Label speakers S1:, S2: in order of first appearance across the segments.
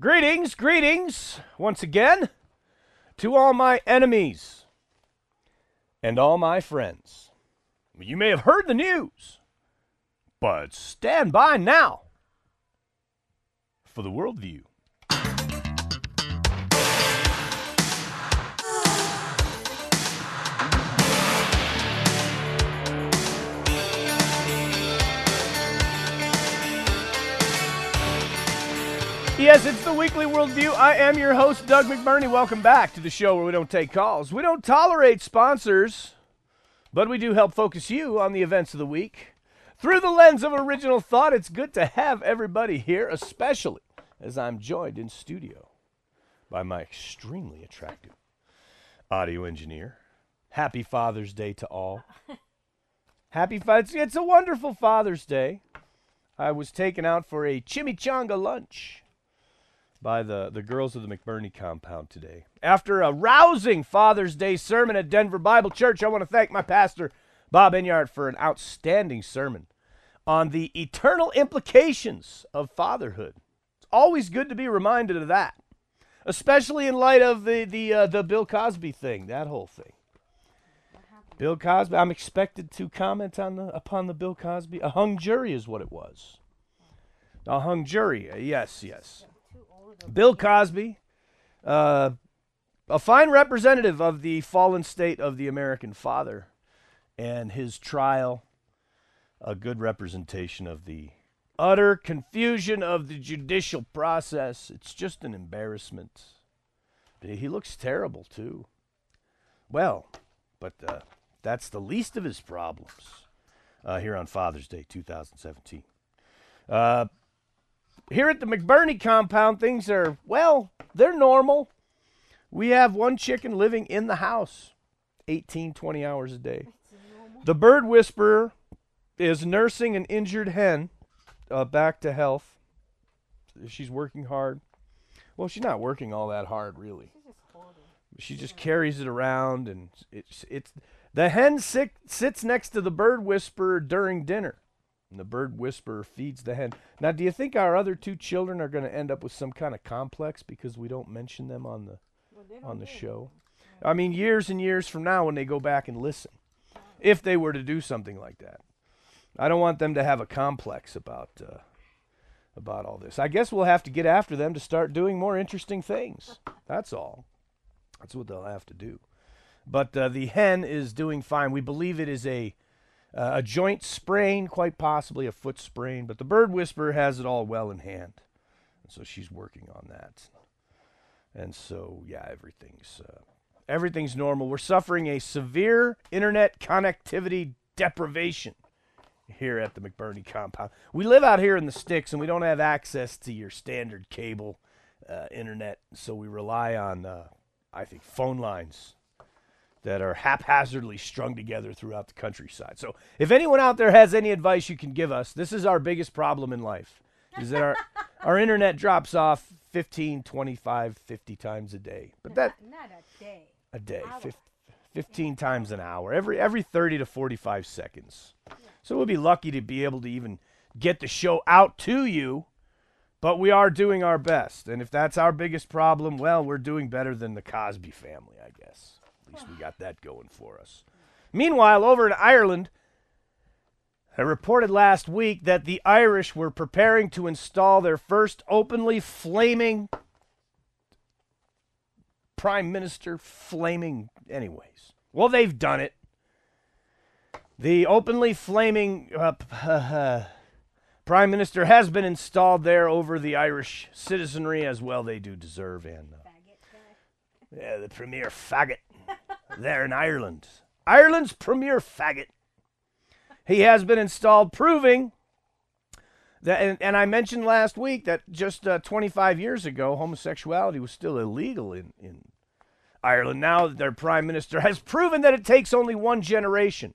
S1: Greetings, greetings, once again, to all my enemies and all my friends. You may have heard the news, but stand by now for the worldview. Yes, it's the Weekly Worldview. I am your host, Doug McBurney. Welcome back to the show where we don't take calls. We don't tolerate sponsors, but we do help focus you on the events of the week. Through the lens of original thought, it's good to have everybody here, especially as I'm joined in studio by my extremely attractive audio engineer. Happy Father's Day to all. It's a wonderful Father's Day. I was taken out for a chimichanga lunch by the girls of the McBurney compound today. After a rousing Father's Day sermon at Denver Bible Church, I want to thank my pastor, Bob Enyart, for an outstanding sermon on the eternal implications of fatherhood. It's always good to be reminded of that, especially in light of the Bill Cosby thing, that whole thing. Bill Cosby, I'm expected to comment upon the Bill Cosby. A hung jury is what it was. A hung jury, yes. Bill Cosby, a fine representative of the fallen state of the American father, and his trial, a good representation of the utter confusion of the judicial process. It's just an embarrassment. He looks terrible, too. Well, but that's the least of his problems here on Father's Day 2017. Here at the McBurney compound, things are, well, they're normal. We have one chicken living in the house 18, 20 hours a day. The bird whisperer is nursing an injured hen back to health. She's working hard. Well, she's not working all that hard, really. She just carries it around, and it's the hen sits next to the bird whisperer during dinner. And the bird whisperer feeds the hen. Now, do you think our other two children are going to end up with some kind of complex because we don't mention them on the show? I mean, years and years from now when they go back and listen, if they were to do something like that. I don't want them to have a complex about all this. I guess we'll have to get after them to start doing more interesting things. That's all. That's what they'll have to do. But the hen is doing fine. We believe it is a joint sprain, quite possibly a foot sprain, but the bird whisperer has it all well in hand. And so she's working on that. And so, yeah, everything's normal. We're suffering a severe internet connectivity deprivation here at the McBurney compound. We live out here in the sticks, and we don't have access to your standard cable internet, so we rely on, I think, phone lines that are haphazardly strung together throughout the countryside. So if anyone out there has any advice you can give us, this is our biggest problem in life, is that our internet drops off 15, 25, 50 times a day. But not
S2: a day.
S1: A day, 15 times an hour, every 30 to 45 seconds. So we'll be lucky to be able to even get the show out to you, but we are doing our best. And if that's our biggest problem, well, we're doing better than the Cosby family, I guess. At least we got that going for us. Meanwhile, over in Ireland, I reported last week that the Irish were preparing to install their first openly flaming prime minister anyways. Well, they've done it. The openly flaming prime minister has been installed there over the Irish citizenry, as well they do deserve. And yeah, the premier faggot there in Ireland. Ireland's premier faggot. He has been installed, proving that, and I mentioned last week that just 25 years ago, homosexuality was still illegal in Ireland. Now their prime minister has proven that it takes only one generation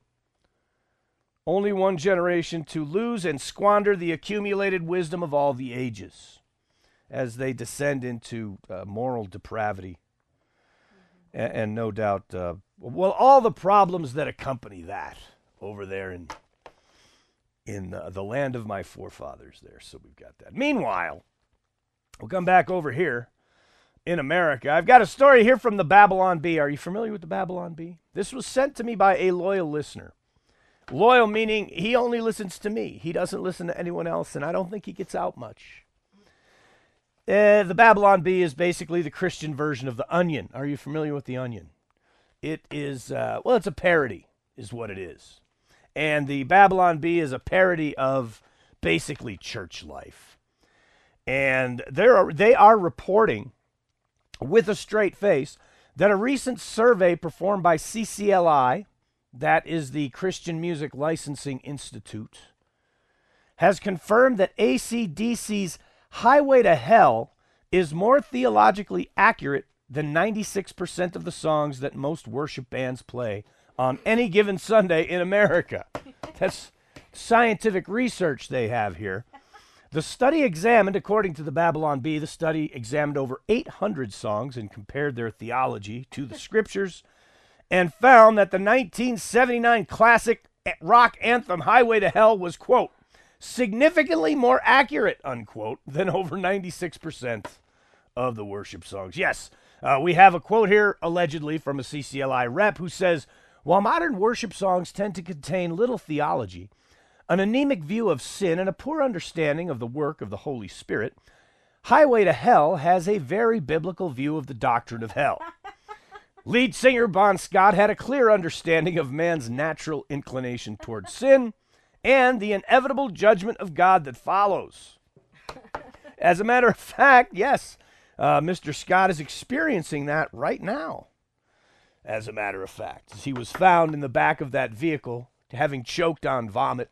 S1: to lose and squander the accumulated wisdom of all the ages as they descend into moral depravity. And no doubt, all the problems that accompany that over there in the land of my forefathers there. So we've got that. Meanwhile, We'll come back over here in America. I've got a story here from the Babylon Bee. Are you familiar with the Babylon Bee? This was sent to me by a loyal listener. Loyal meaning he only listens to me. He doesn't listen to anyone else, and I don't think he gets out much. The Babylon Bee is basically the Christian version of The Onion. Are you familiar with The Onion? It is, it's a parody is what it is. And the Babylon Bee is a parody of basically church life. And they are reporting with a straight face that a recent survey performed by CCLI, that is the Christian Music Licensing Institute, has confirmed that AC/DC's Highway to Hell is more theologically accurate than 96% of the songs that most worship bands play on any given Sunday in America. That's scientific research they have here. The study examined, according to the Babylon Bee, the study examined over 800 songs and compared their theology to the scriptures and found that the 1979 classic rock anthem Highway to Hell was, quote, significantly more accurate, unquote, than over 96% of the worship songs. Yes, we have a quote here, allegedly, from a CCLI rep who says, while modern worship songs tend to contain little theology, an anemic view of sin, and a poor understanding of the work of the Holy Spirit, Highway to Hell has a very biblical view of the doctrine of hell. Lead singer Bon Scott had a clear understanding of man's natural inclination toward sin and the inevitable judgment of God that follows. As a matter of fact, yes, Mr. Scott is experiencing that right now. As a matter of fact, as he was found in the back of that vehicle, having choked on vomit.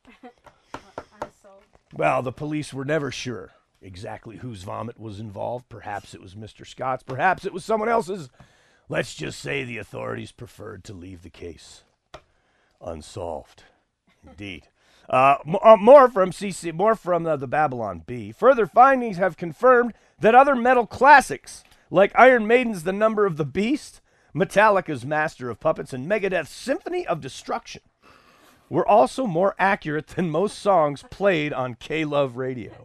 S1: Well, the police were never sure exactly whose vomit was involved. Perhaps it was Mr. Scott's. Perhaps it was someone else's. Let's just say the authorities preferred to leave the case unsolved. Indeed. More from the Babylon Bee. Further findings have confirmed that other metal classics, like Iron Maiden's The Number of the Beast, Metallica's Master of Puppets, and Megadeth's Symphony of Destruction, were also more accurate than most songs played on K-Love radio.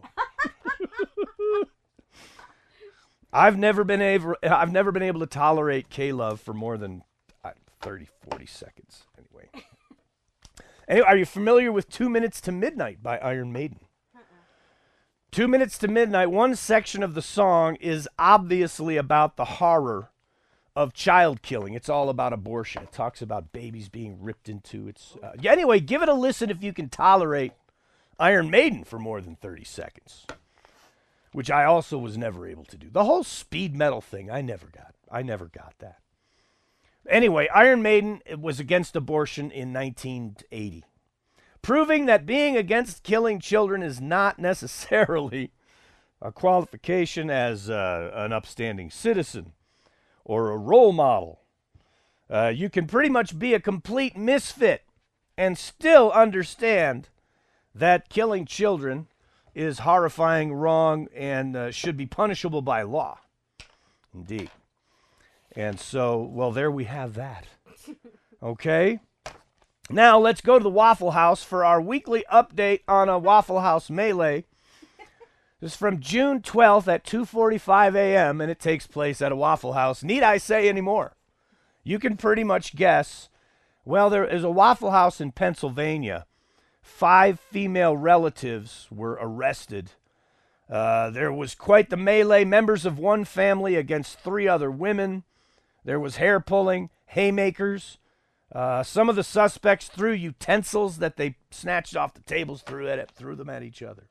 S1: I've never been able to tolerate K-Love for more than 30, 40 seconds. Anyway, are you familiar with 2 Minutes to Midnight by Iron Maiden? 2 Minutes to Midnight, one section of the song is obviously about the horror of child killing. It's all about abortion. It talks about babies being ripped into. Anyway, give it a listen if you can tolerate Iron Maiden for more than 30 seconds, which I also was never able to do. The whole speed metal thing, I never got that. Anyway, Iron Maiden was against abortion in 1980, proving that being against killing children is not necessarily a qualification as an upstanding citizen or a role model. You can pretty much be a complete misfit and still understand that killing children is horrifying, wrong, and should be punishable by law. Indeed. And so, well, there we have that. Okay? Now, let's go to the Waffle House for our weekly update on a Waffle House melee. This is from June 12th at 2:45 a.m., and it takes place at a Waffle House. Need I say any more? You can pretty much guess. Well, there is a Waffle House in Pennsylvania. 5 female relatives were arrested. There was quite the melee. Members of one family against 3 other women. There was hair pulling, haymakers. Some of the suspects threw utensils that they snatched off the tables, threw them at each other.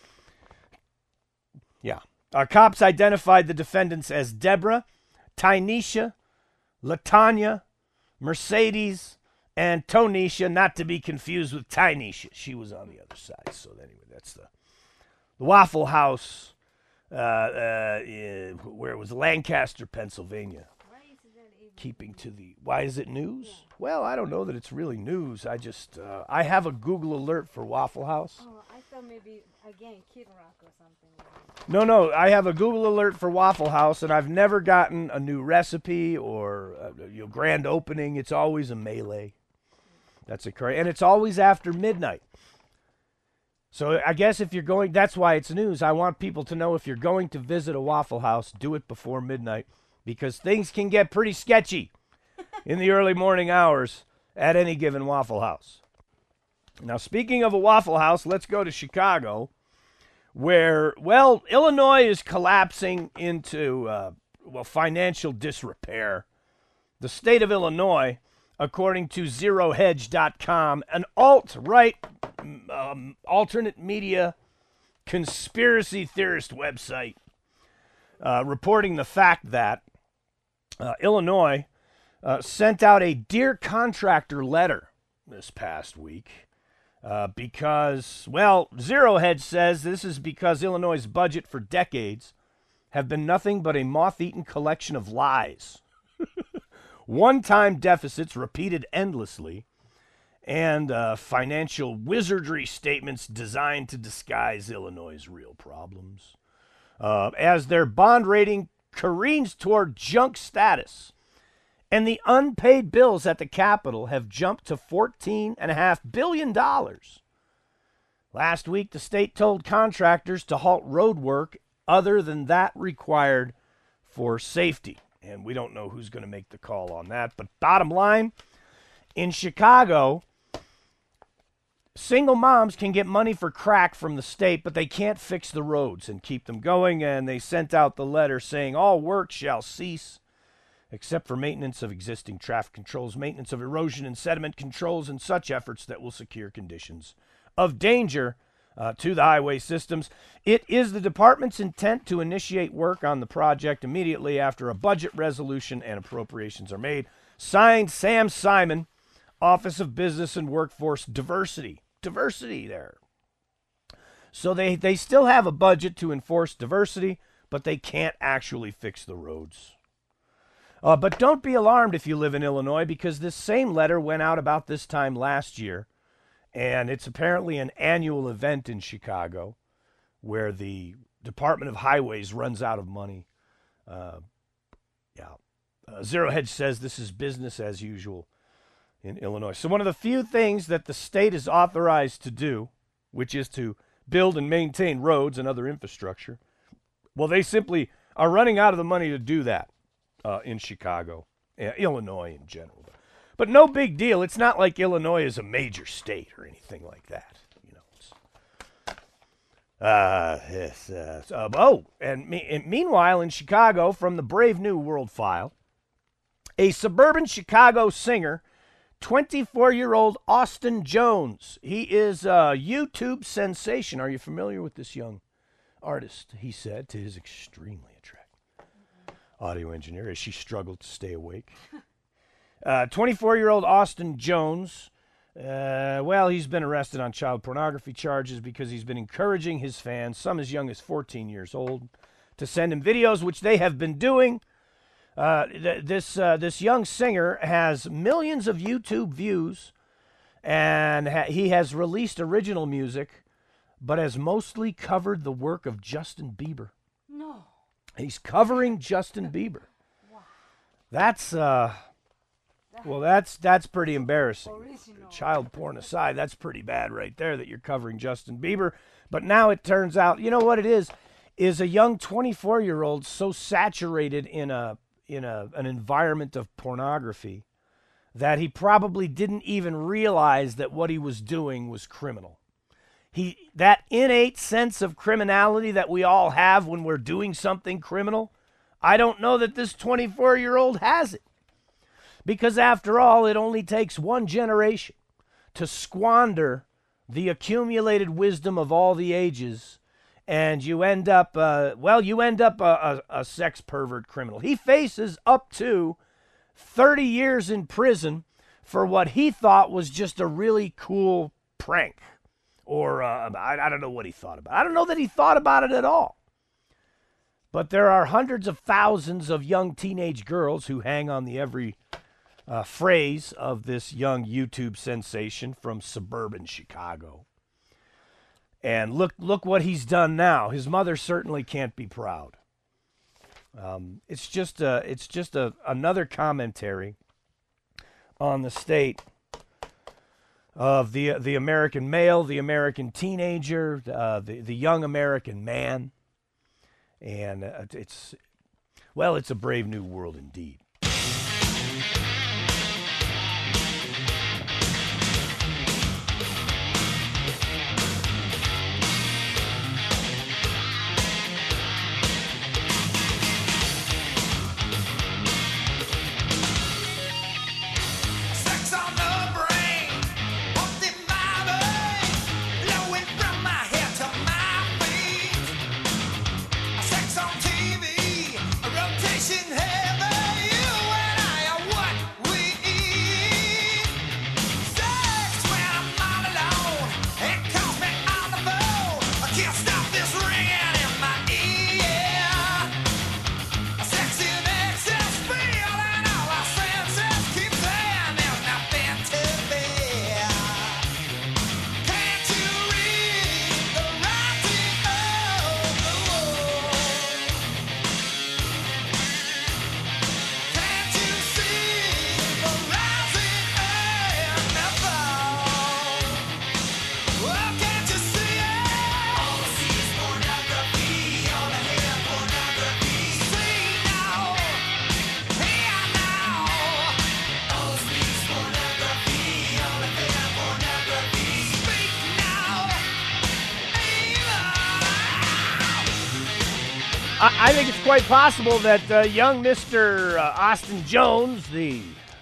S1: Yeah. Our cops identified the defendants as Deborah, Tynesha, Latanya, Mercedes, and Tonisha, not to be confused with Tynesha. She was on the other side. So anyway, that's the Waffle House, where it was Lancaster, Pennsylvania. Why is it news? Yeah. Well, I don't know that it's really news. I have a Google alert for Waffle House.
S2: Oh, I thought maybe, again, Kid Rock or something.
S1: No, I have a Google alert for Waffle House, and I've never gotten a new recipe or a grand opening. It's always a melee. That's and it's always after midnight. So I guess if you're going, that's why it's news. I want people to know if you're going to visit a Waffle House, do it before midnight because things can get pretty sketchy in the early morning hours at any given Waffle House. Now, speaking of a Waffle House, let's go to Chicago, where, well, Illinois is collapsing into, financial disrepair. The state of Illinois, according to ZeroHedge.com, an alt-right, alternate media conspiracy theorist website, reporting the fact that Illinois sent out a Dear Contractor letter this past week because, well, Zero Hedge says this is because Illinois' budget for decades have been nothing but a moth-eaten collection of lies. One-time deficits repeated endlessly, and financial wizardry statements designed to disguise Illinois' real problems. As their bond rating careens toward junk status, and the unpaid bills at the Capitol have jumped to $14.5 billion. Last week, the state told contractors to halt road work other than that required for safety. And we don't know who's going to make the call on that. But bottom line, in Chicago, single moms can get money for crack from the state, but they can't fix the roads and keep them going. And they sent out the letter saying all work shall cease except for maintenance of existing traffic controls, maintenance of erosion and sediment controls, and such efforts that will secure conditions of danger to the highway systems. It is the department's intent to initiate work on the project immediately after a budget resolution and appropriations are made. Signed, Sam Simon, Office of Business and Workforce Diversity. Diversity there. So they still have a budget to enforce diversity, but they can't actually fix the roads. But don't be alarmed if you live in Illinois, because this same letter went out about this time last year, and it's apparently an annual event in Chicago where the Department of Highways runs out of money. Zero Hedge says this is business as usual in Illinois. So one of the few things that the state is authorized to do, which is to build and maintain roads and other infrastructure, well, they simply are running out of the money to do that. In Chicago, Illinois in general. But no big deal. It's not like Illinois is a major state or anything like that. Meanwhile, in Chicago, from the Brave New World file, a suburban Chicago singer, 24-year-old Austin Jones. He is a YouTube sensation. Are you familiar with this young artist? He said to his extremely attractive audio engineer as she struggled to stay awake. 24-year-old Austin Jones, he's been arrested on child pornography charges because he's been encouraging his fans, some as young as 14 years old, to send him videos, which they have been doing. This young singer has millions of YouTube views, and he has released original music, but has mostly covered the work of Justin Bieber.
S2: No.
S1: He's covering Justin Bieber.
S2: Wow.
S1: That's pretty embarrassing.
S2: Original.
S1: Child porn aside, that's pretty bad right there that you're covering Justin Bieber. But now it turns out, you know what it is a young 24-year-old so saturated in an environment of pornography that he probably didn't even realize that what he was doing was criminal. That innate sense of criminality that we all have when we're doing something criminal, I don't know that this 24-year-old has it. Because after all, it only takes one generation to squander the accumulated wisdom of all the ages, and you end up a sex pervert criminal. He faces up to 30 years in prison for what he thought was just a really cool prank. Or I don't know what he thought about. I don't know that he thought about it at all. But there are hundreds of thousands of young teenage girls who hang on the every phrase of this young YouTube sensation from suburban Chicago. And look what he's done now. His mother certainly can't be proud. It's just another commentary on the state of the American male, the American teenager, the young American man. And it's a brave new world indeed. I think it's quite possible that young Mr. Austin Jones, the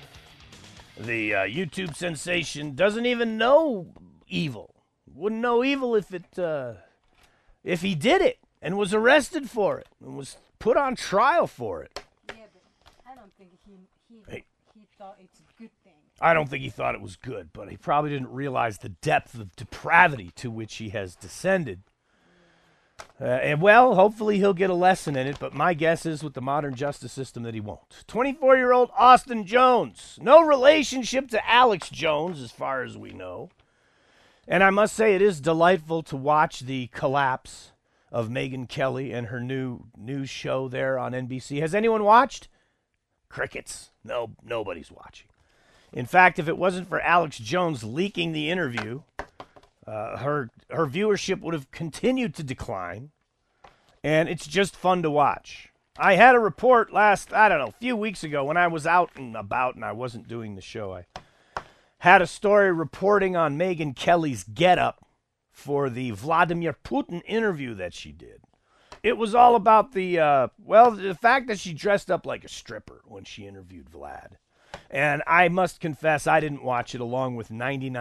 S1: YouTube sensation, doesn't even know evil. Wouldn't know evil if he did it and was arrested for it and was put on trial for it.
S2: Yeah, but I don't think he thought it's a good thing.
S1: I don't think he thought it was good, but he probably didn't realize the depth of depravity to which he has descended. And hopefully he'll get a lesson in it, but my guess is with the modern justice system that he won't. 24-year-old Austin Jones, no relationship to Alex Jones as far as we know. And I must say it is delightful to watch the collapse of Megyn Kelly and her new news show there on NBC. Has anyone watched? Crickets. No, nobody's watching. In fact, if it wasn't for Alex Jones leaking the interview, her viewership would have continued to decline, and it's just fun to watch. I had a report a few weeks ago when I was out and about and I wasn't doing the show. I had a story reporting on Megyn Kelly's getup for the Vladimir Putin interview that she did. It was all about the fact that she dressed up like a stripper when she interviewed Vlad. And I must confess, I didn't watch it, along with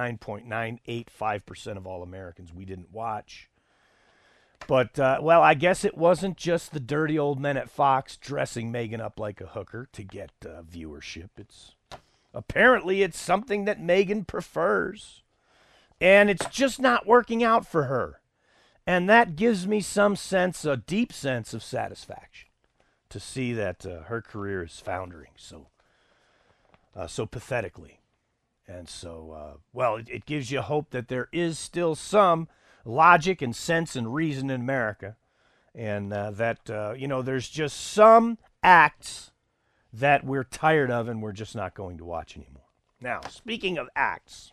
S1: 99.985% of all Americans. We didn't watch. But, I guess it wasn't just the dirty old men at Fox dressing Megyn up like a hooker to get viewership. Apparently it's something that Megyn prefers. And it's just not working out for her. And that gives me a deep sense of satisfaction to see that her career is foundering so pathetically. And so, it gives you hope that there is still some logic and sense and reason in America. And that there's just some acts that we're tired of and we're just not going to watch anymore. Now, speaking of acts,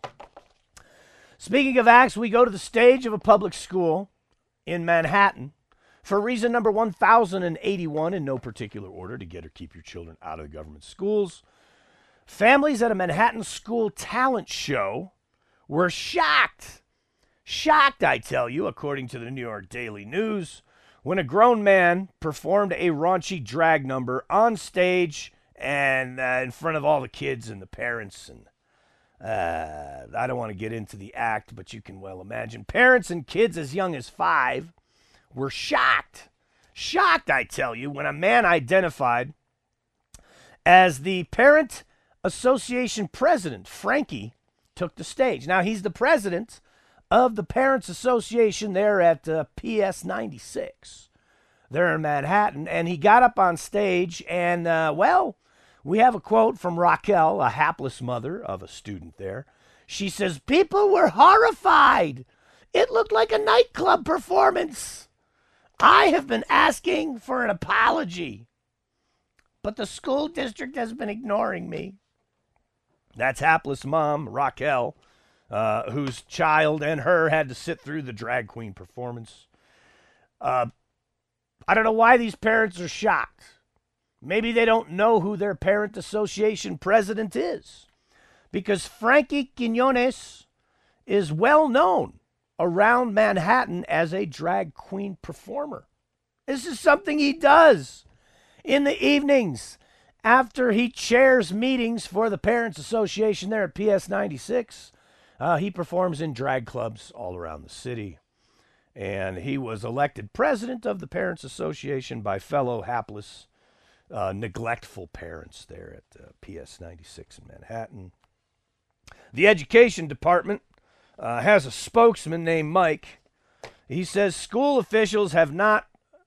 S1: we go to the stage of a public school in Manhattan for reason number 1081 in no particular order, to get or keep your children out of the government schools. Families at a Manhattan school talent show were shocked. Shocked, I tell you, according to the New York Daily News, when a grown man performed a raunchy drag number on stage and in front of all the kids and the parents. And I don't want to get into the act, but you can well imagine. Parents and kids as young as 5 were shocked. Shocked, I tell you, when a man identified as the Parent Association president, Frankie, took the stage. Now, he's the president of the Parents Association there at PS 96 there in Manhattan, and he got up on stage and, we have a quote from Raquel, a hapless mother of a student there. She says, "People were horrified. It looked like a nightclub performance. I have been asking for an apology, but the school district has been ignoring me." That's hapless mom, Raquel, whose child and her had to sit through the drag queen performance. I don't know why these parents are shocked. Maybe they don't know who their parent association president is, because Frankie Quinones is well known around Manhattan as a drag queen performer. This is something he does in the evenings after he chairs meetings for the Parents Association there at PS 96. He performs in drag clubs all around the city. And he was elected president of the Parents Association by fellow hapless, neglectful parents there at PS 96 in Manhattan. The education department has a spokesman named Mike. He says school officials haven't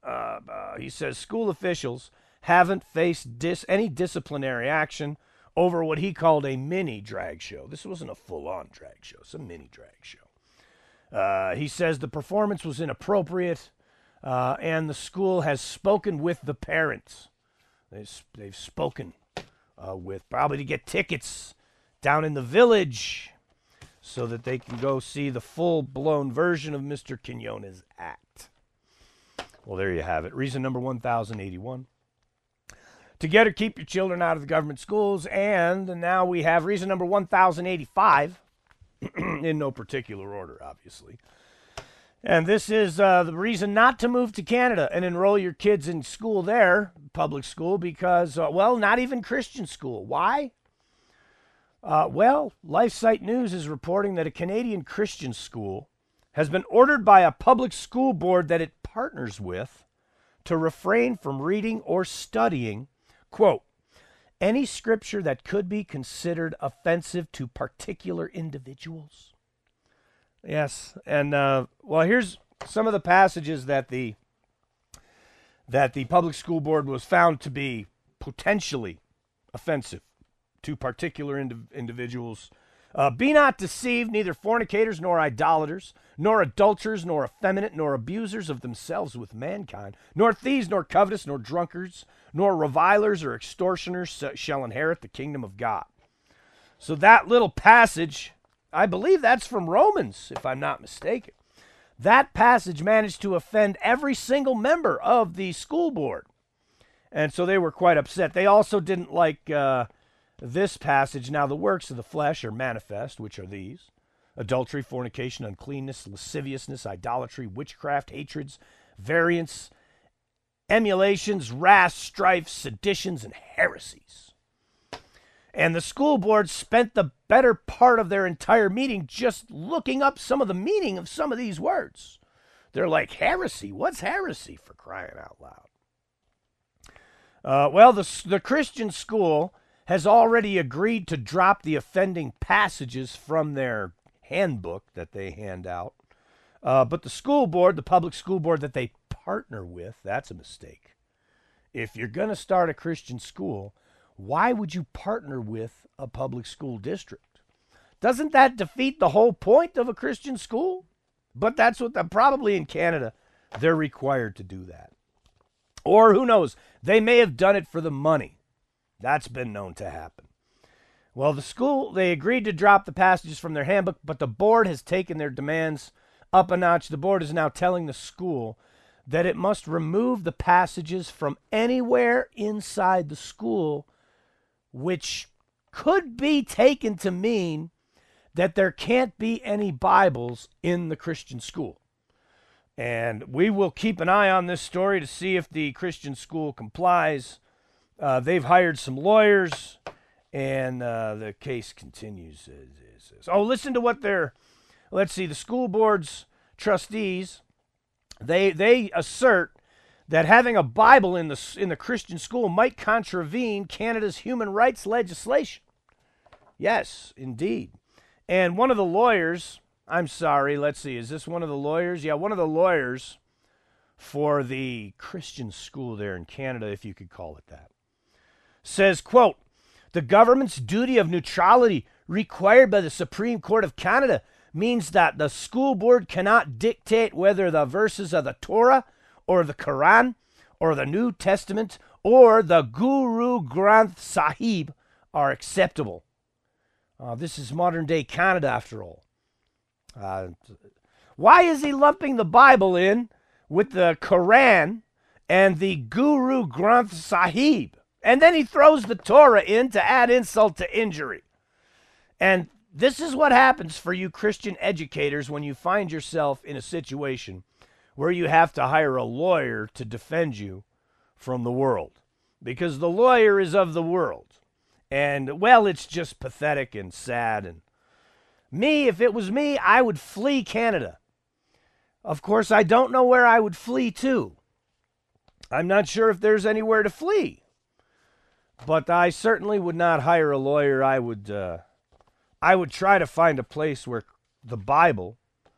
S1: faced any disciplinary action over what he called a mini drag show. This wasn't a full-on drag show, it's a mini drag show. He says the performance was inappropriate, and the school has spoken with the parents. They've spoken with, probably to get tickets down in the Village so that they can go see the full-blown version of Mr. Quinones' act. Well, there you have it. Reason number 1081. Together, keep your children out of the government schools. And now we have reason number 1085, in no particular order, obviously. And this is the reason not to move to Canada and enroll your kids in school there, public school, because, not even Christian school. Why? LifeSite News is reporting that a Canadian Christian school has been ordered by a public school board that it partners with to refrain from reading or studying, quote, any scripture that could be considered offensive to particular individuals. Yes, and here's some of the passages that the public school board was found to be potentially offensive to particular individuals. Be not deceived, neither fornicators, nor idolaters, nor adulterers, nor effeminate, nor abusers of themselves with mankind, nor thieves, nor covetous, nor drunkards, nor revilers or extortioners shall inherit the kingdom of God. So that little passage, I believe that's from Romans, if I'm not mistaken. That passage managed to offend every single member of the school board. And so they were quite upset. They also didn't like this passage. Now the works of the flesh are manifest, which are these: adultery, fornication, uncleanness, lasciviousness, idolatry, witchcraft, hatreds, variance, emulations, wrath, strife, seditions, and heresies. And the school board spent the better part of their entire meeting just looking up some of the meaning of some of these words. They're like, heresy? What's heresy, for crying out loud? The Christian school has already agreed to drop the offending passages from their handbook that they hand out. But the school board, the public school board that they partner with, that's a mistake. If you're going to start a Christian school, why would you partner with a public school district? Doesn't that defeat the whole point of a Christian school? But that's what probably in Canada, they're required to do that. Or who knows, they may have done it for the money. That's been known to happen. Well, the school, they agreed to drop the passages from their handbook, but the board has taken their demands up a notch. The board is now telling the school that it must remove the passages from anywhere inside the school, which could be taken to mean that there can't be any Bibles in the Christian school. And we will keep an eye on this story to see if the Christian school complies. They've hired some lawyers, and the case continues. Listen to what the school board's trustees, they assert that having a Bible in the Christian school might contravene Canada's human rights legislation. Yes, indeed. And one of the lawyers, is this one of the lawyers? Yeah, one of the lawyers for the Christian school there in Canada, if you could call it that, says, quote, the government's duty of neutrality required by the Supreme Court of Canada means that the school board cannot dictate whether the verses of the Torah or the Quran or the New Testament or the Guru Granth Sahib are acceptable. This is modern day Canada, after all. Why is he lumping the Bible in with the Quran and the Guru Granth Sahib? And then he throws the Torah in to add insult to injury. And this is what happens for you Christian educators when you find yourself in a situation where you have to hire a lawyer to defend you from the world. Because the lawyer is of the world. And, well, it's just pathetic and sad. And me, if it was me, I would flee Canada. Of course, I don't know where I would flee to. I'm not sure if there's anywhere to flee. But I certainly would not hire a lawyer. I would try to find a place where the Bible,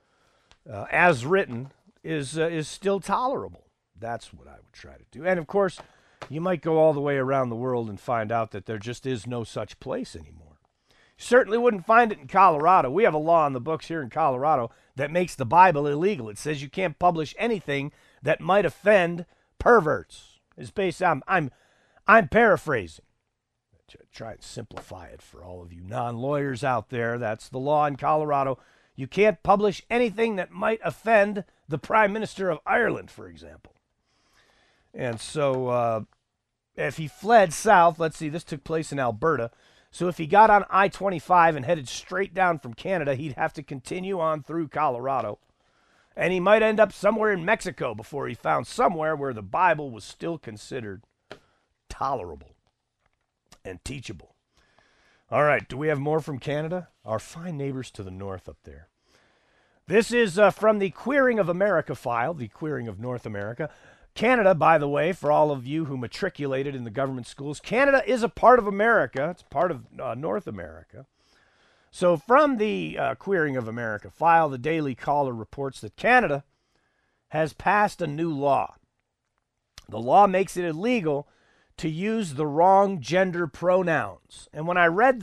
S1: as written, is still tolerable. That's what I would try to do. And, of course, you might go all the way around the world and find out that there just is no such place anymore. You certainly wouldn't find it in Colorado. We have a law on the books here in Colorado that makes the Bible illegal. It says you can't publish anything that might offend perverts. It's based on, I'm paraphrasing. Try and simplify it for all of you non-lawyers out there. That's the law in Colorado. You can't publish anything that might offend the Prime Minister of Ireland, for example. And so if he fled south, let's see, this took place in Alberta. So if he got on I-25 and headed straight down from Canada, he'd have to continue on through Colorado. And he might end up somewhere in Mexico before he found somewhere where the Bible was still considered tolerable and teachable. All right, do we have more from Canada? Our fine neighbors to the north up there. This is from the Queering of America file, the Queering of North America. Canada, by the way, for all of you who matriculated in the government schools, Canada is a part of America. It's part of North America. So from the Queering of America file, the Daily Caller reports that Canada has passed a new law. The law makes it illegal to use the wrong gender pronouns. And when I read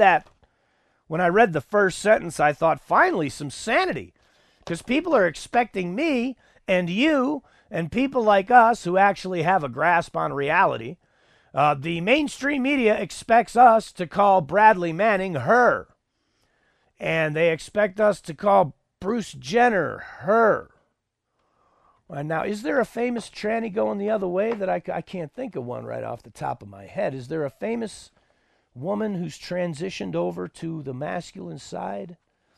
S1: the first sentence, I thought, finally, some sanity. Because people are expecting me and you and people like us who actually have a grasp on reality. The mainstream media expects us to call Bradley Manning her. And they expect us to call Bruce Jenner her. Now, is there a famous tranny going the other way that I can't think of one right off the top of my head? Is there a famous woman who's transitioned over to the masculine side?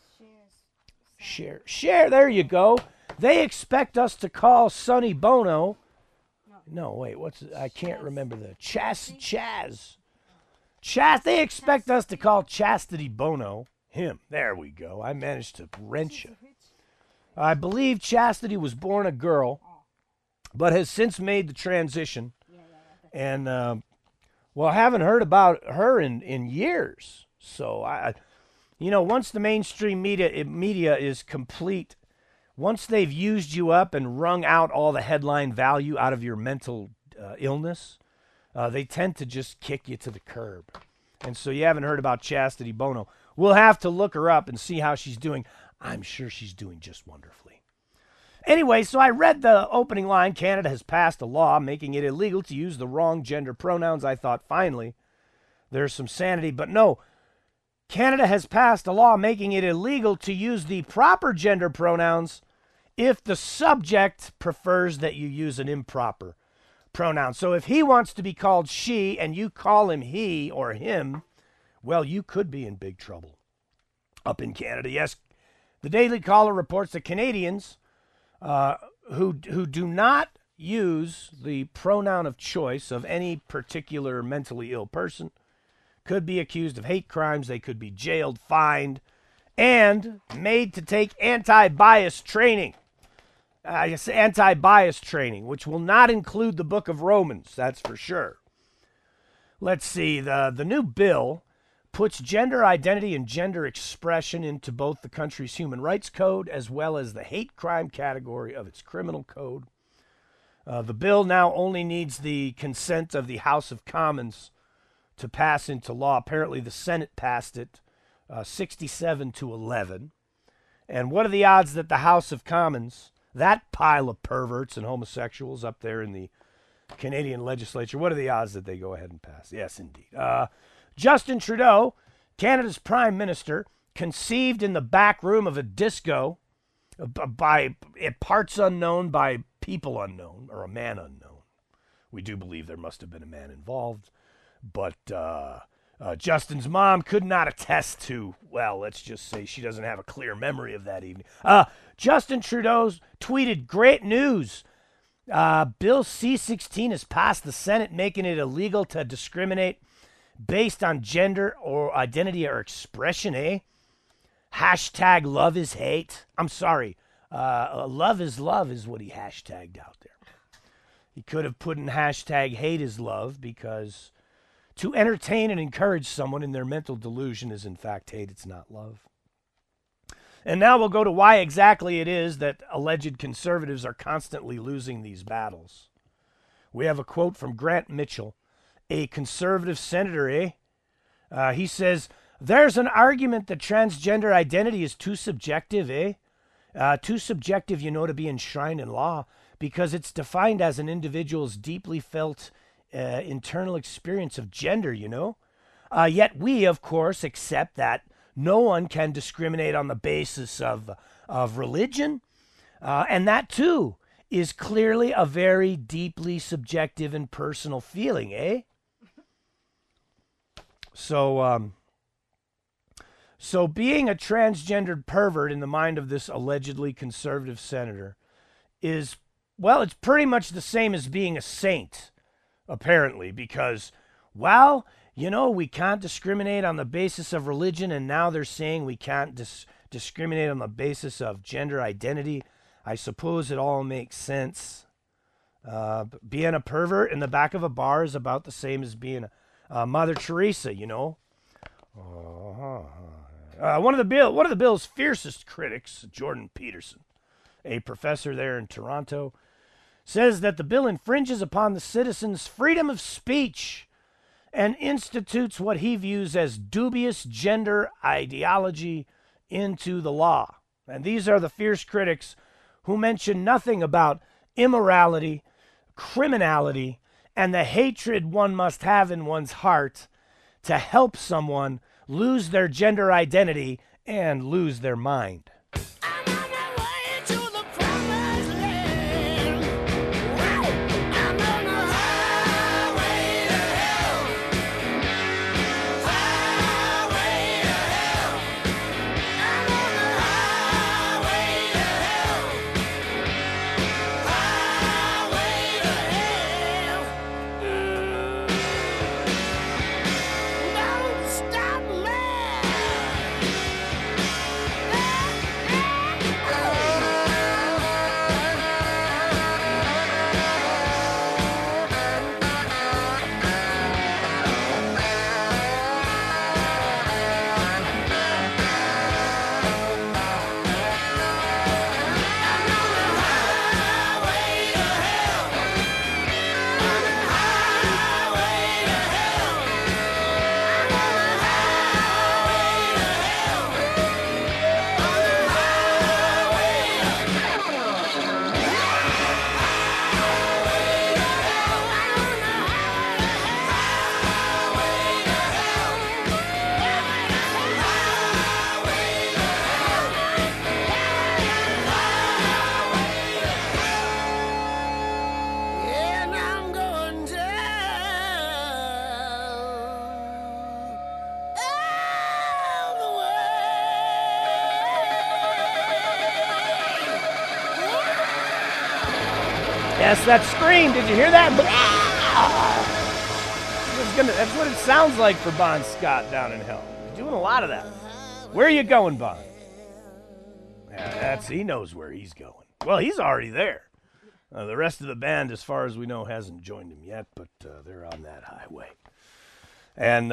S1: Cher, there you go. They expect us to call Sonny Bono. No, wait, I can't remember the Chaz. They expect us to call Chastity Bono him. There we go. I managed to wrench it. I believe Chastity was born a girl, but has since made the transition. And, well, I haven't heard about her in years. So, once the mainstream media is complete, once they've used you up and wrung out all the headline value out of your mental illness, they tend to just kick you to the curb. And so you haven't heard about Chastity Bono. We'll have to look her up and see how she's doing. I'm sure she's doing just wonderfully. Anyway, so I read the opening line, Canada has passed a law making it illegal to use the wrong gender pronouns. I thought, finally, there's some sanity. But no, Canada has passed a law making it illegal to use the proper gender pronouns if the subject prefers that you use an improper pronoun. So if he wants to be called she and you call him he or him, well, you could be in big trouble up in Canada. Yes, the Daily Caller reports that Canadians who do not use the pronoun of choice of any particular mentally ill person could be accused of hate crimes. They could be jailed, fined, and made to take anti-bias training. Anti-bias training, which will not include the book of Romans, that's for sure. Let's see, the new bill puts gender identity and gender expression into both the country's human rights code as well as the hate crime category of its criminal code. The bill now only needs the consent of the House of Commons to pass into law. Apparently the Senate passed it 67-11. And what are the odds that the House of Commons, that pile of perverts and homosexuals up there in the Canadian legislature, what are the odds that they go ahead and pass? Yes, indeed. Justin Trudeau, Canada's prime minister, conceived in the back room of a disco by parts unknown, by people unknown, or a man unknown. We do believe there must have been a man involved, but Justin's mom could not attest to, well, let's just say she doesn't have a clear memory of that evening. Justin Trudeau tweeted, "Great news. Bill C-16 has passed the Senate, making it illegal to discriminate based on gender or identity or expression, eh? Hashtag love is hate." I'm sorry. Love is love is what he hashtagged out there. He could have put in hashtag hate is love, because to entertain and encourage someone in their mental delusion is in fact hate. It's not love. And now we'll go to why exactly it is that alleged conservatives are constantly losing these battles. We have a quote from Grant Mitchell, a conservative senator, he says, "There's an argument that transgender identity is too subjective, too subjective, to be enshrined in law, because it's defined as an individual's deeply felt internal experience of gender, Yet we, of course, accept that no one can discriminate on the basis of religion, and that, too, is clearly a very deeply subjective and personal feeling, So being a transgendered pervert in the mind of this allegedly conservative senator is, well, it's pretty much the same as being a saint, apparently, because, well, we can't discriminate on the basis of religion, and now they're saying we can't discriminate on the basis of gender identity. I suppose it all makes sense. Being a pervert in the back of a bar is about the same as being a Mother Teresa, One of the bill's fiercest critics, Jordan Peterson, a professor there in Toronto, says that the bill infringes upon the citizens' freedom of speech and institutes what he views as dubious gender ideology into the law. And these are the fierce critics who mention nothing about immorality, criminality, and the hatred one must have in one's heart to help someone lose their gender identity and lose their mind. Yes, that scream. Did you hear that? That's what it sounds like for Bon Scott down in hell. He's doing a lot of that. Where are you going, Bon? Yeah, he knows where he's going. Well, he's already there. The rest of the band, as far as we know, hasn't joined him yet, but they're on that highway. And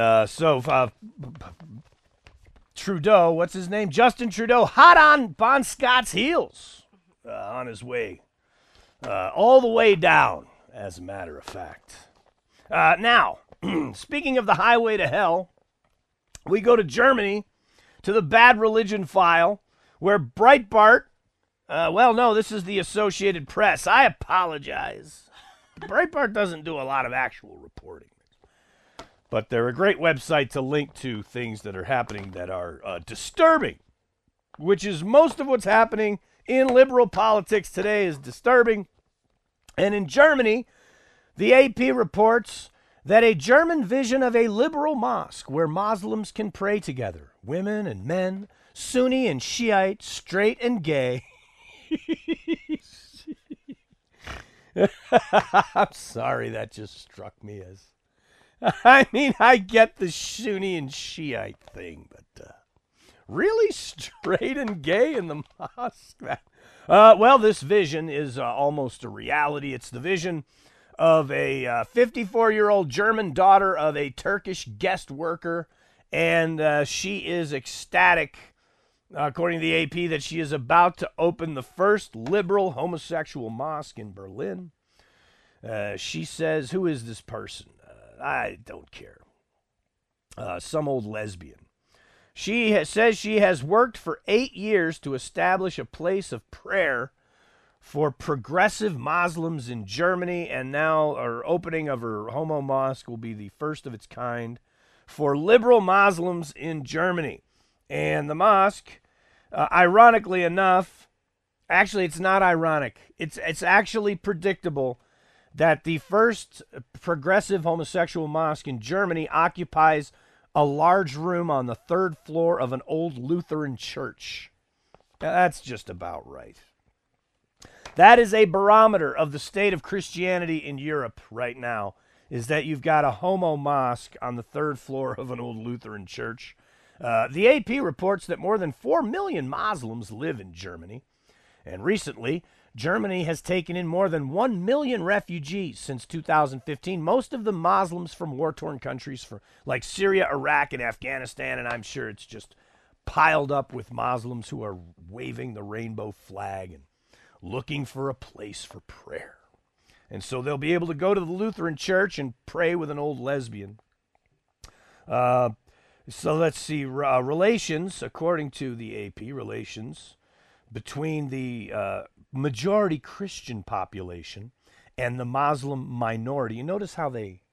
S1: Trudeau, what's his name? Justin Trudeau, hot on Bon Scott's heels on his way. All the way down, as a matter of fact. Now, speaking of the highway to hell, we go to Germany, to the bad religion file, where Breitbart, this is the Associated Press. I apologize. Breitbart doesn't do a lot of actual reporting. But they're a great website to link to things that are happening that are disturbing, which is most of what's happening in liberal politics today is disturbing. And in Germany, the AP reports that a German vision of a liberal mosque where Muslims can pray together, women and men, Sunni and Shiite, straight and gay. I'm sorry, that just struck me as... I mean, I get the Sunni and Shiite thing, but really straight and gay in the mosque? Well, this vision is almost a reality. It's the vision of a 54-year-old German daughter of a Turkish guest worker, and she is ecstatic, according to the AP, that she is about to open the first liberal homosexual mosque in Berlin. She says, who is this person? I don't care. Some old lesbian. She says she has worked for 8 years to establish a place of prayer for progressive Muslims in Germany, and now her opening of her homo mosque will be the first of its kind for liberal Muslims in Germany. And the mosque, ironically enough, actually it's not ironic, it's actually predictable that the first progressive homosexual mosque in Germany occupies a large room on the 3rd floor of an old Lutheran church. Now, that's just about right. That is a barometer of the state of Christianity in Europe right now, is that you've got a homo mosque on the 3rd floor of an old Lutheran church. The AP reports that more than 4 million Muslims live in Germany, and recently, Germany has taken in more than 1 million refugees since 2015, most of them Muslims from war-torn countries like Syria, Iraq, and Afghanistan, and I'm sure it's just piled up with Muslims who are waving the rainbow flag and looking for a place for prayer. And so they'll be able to go to the Lutheran church and pray with an old lesbian. So let's see, relations, according to the AP, relations between the majority Christian population and the Muslim minority. You notice how they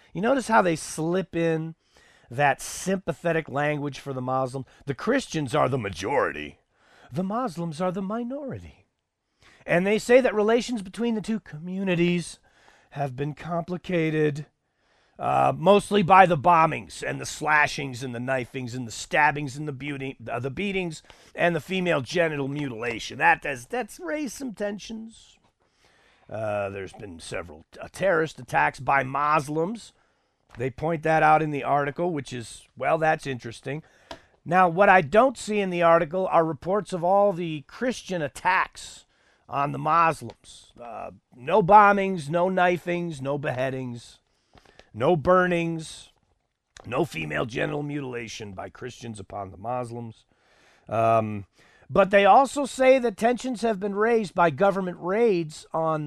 S1: slip in that sympathetic language for the Muslim. The Christians are the majority. The Muslims are the minority. And they say that relations between the two communities have been complicated, mostly by the bombings and the slashings and the knifings and the stabbings and the beatings and the female genital mutilation. That's raised some tensions. There's been several terrorist attacks by Muslims. They point that out in the article, which is, well, that's interesting. Now, what I don't see in the article are reports of all the Christian attacks on the Muslims. No bombings, no knifings, no beheadings, no burnings, no female genital mutilation by Christians upon the Muslims. But they also say that tensions have been raised by government raids on